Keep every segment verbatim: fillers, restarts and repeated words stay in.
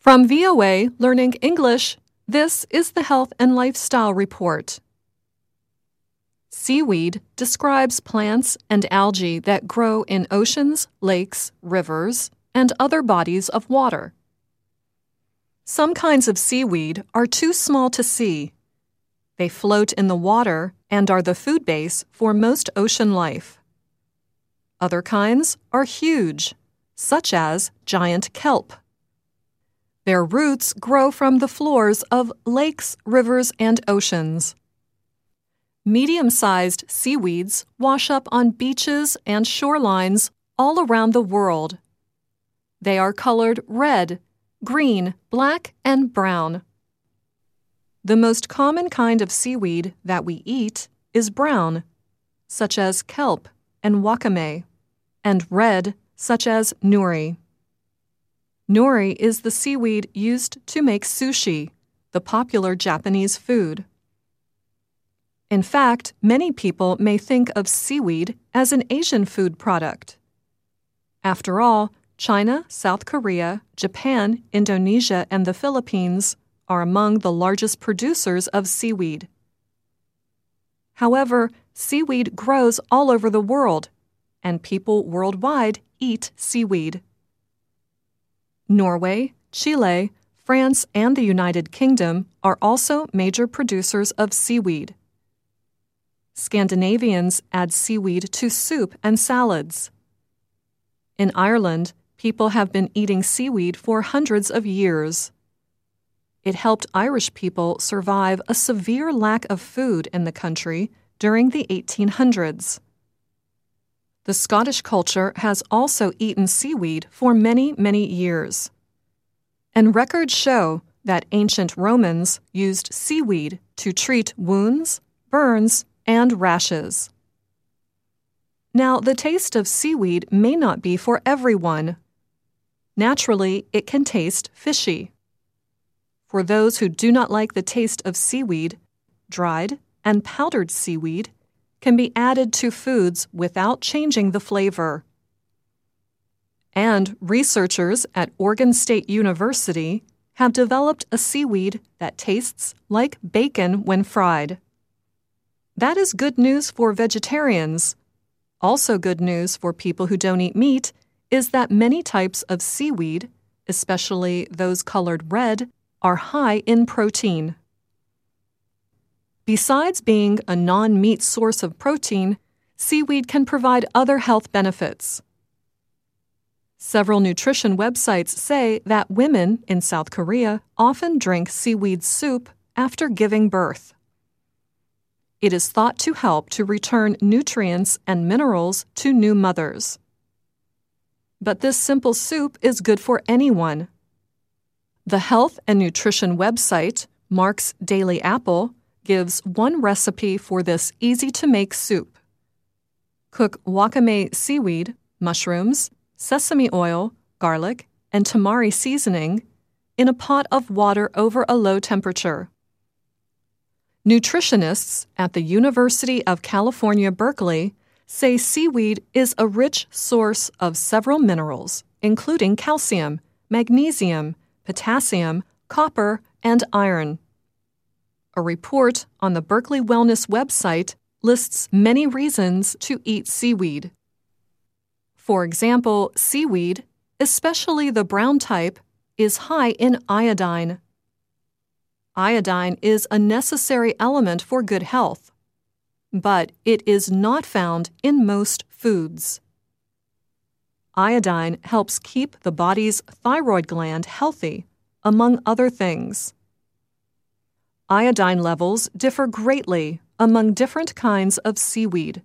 From V O A Learning English, this is the Health and Lifestyle Report. Seaweed describes plants and algae that grow in oceans, lakes, rivers, and other bodies of water. Some kinds of seaweed are too small to see. They float in the water and are the food base for most ocean life. Other kinds are huge, such as giant kelp. Their roots grow from the floors of lakes, rivers, and oceans. Medium-sized seaweeds wash up on beaches and shorelines all around the world. They are colored red, green, black, and brown. The most common kind of seaweed that we eat is brown, such as kelp and wakame, and red, such as nori. Nori is the seaweed used to make sushi, the popular Japanese food. In fact, many people may think of seaweed as an Asian food product. After all, China, South Korea, Japan, Indonesia, and the Philippines are among the largest producers of seaweed. However, seaweed grows all over the world, and people worldwide eat seaweed. Norway, Chile, France, and the United Kingdom are also major producers of seaweed. Scandinavians add seaweed to soup and salads. In Ireland, people have been eating seaweed for hundreds of years. It helped Irish people survive a severe lack of food in the country during the eighteen hundreds. The Scottish culture has also eaten seaweed for many, many years. And records show that ancient Romans used seaweed to treat wounds, burns, and rashes. Now, the taste of seaweed may not be for everyone. Naturally, it can taste fishy. For those who do not like the taste of seaweed, dried and powdered seaweed can be added to foods without changing the flavor. And researchers at Oregon State University have developed a seaweed that tastes like bacon when fried. That is good news for vegetarians. Also good news for people who don't eat meat is that many types of seaweed, especially those colored red, are high in protein. Besides being a non-meat source of protein, seaweed can provide other health benefits. Several nutrition websites say that women in South Korea often drink seaweed soup after giving birth. It is thought to help to return nutrients and minerals to new mothers. But this simple soup is good for anyone. The health and nutrition website, Mark's Daily Apple, gives one recipe for this easy-to-make soup. Cook wakame seaweed, mushrooms, sesame oil, garlic, and tamari seasoning in a pot of water over a low temperature. Nutritionists at the University of California, Berkeley, say seaweed is a rich source of several minerals, including calcium, magnesium, potassium, copper, and iron. A report on the Berkeley Wellness website lists many reasons to eat seaweed. For example, seaweed, especially the brown type, is high in iodine. Iodine is a necessary element for good health, but it is not found in most foods. Iodine helps keep the body's thyroid gland healthy, among other things. Iodine levels differ greatly among different kinds of seaweed.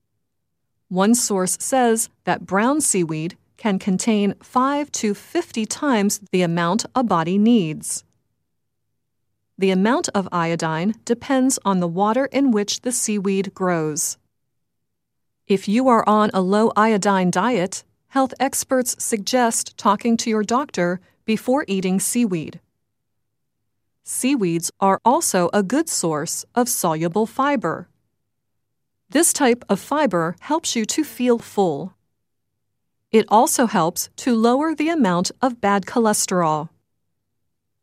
One source says that brown seaweed can contain five to fifty times the amount a body needs. The amount of iodine depends on the water in which the seaweed grows. If you are on a low iodine diet, health experts suggest talking to your doctor before eating seaweed. Seaweeds are also a good source of soluble fiber. This type of fiber helps you to feel full. It also helps to lower the amount of bad cholesterol.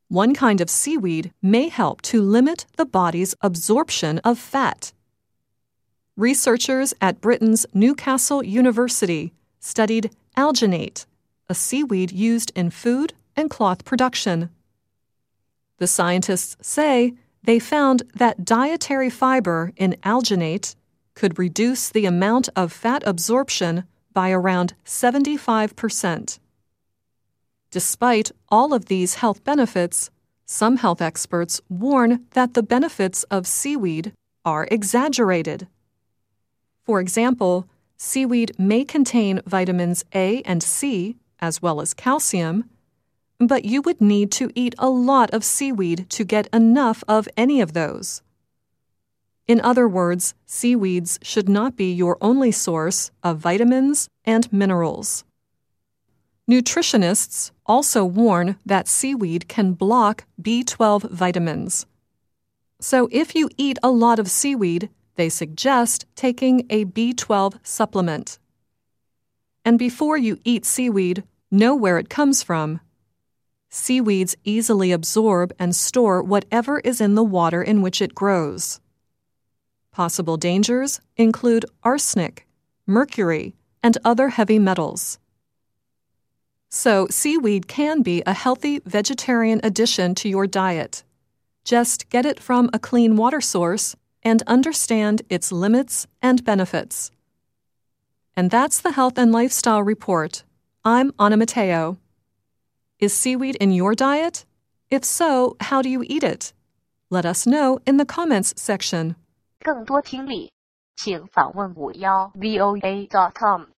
One kind of seaweed may help to limit the body's absorption of fat. Researchers at Britain's Newcastle University studied alginate, a seaweed used in food and cloth production. The scientists say they found that dietary fiber in alginate could reduce the amount of fat absorption by around seventy-five percent. Despite all of these health benefits, some health experts warn that the benefits of seaweed are exaggerated. For example, seaweed may contain vitamins A and C, as well as calcium, but you would need to eat a lot of seaweed to get enough of any of those. In other words, seaweeds should not be your only source of vitamins and minerals. Nutritionists also warn that seaweed can block B twelve vitamins. So if you eat a lot of seaweed, they suggest taking a B twelve supplement. And before you eat seaweed, know where it comes from. Seaweeds easily absorb and store whatever is in the water in which it grows. Possible dangers include arsenic, mercury, and other heavy metals. So, seaweed can be a healthy vegetarian addition to your diet. Just get it from a clean water source and understand its limits and benefits. And that's the Health and Lifestyle Report. I'm Anna Matteo. Is seaweed in your diet? If so, how do you eat it? Let us know in the comments section. 更多听力，请访问五幺 V O A dot com。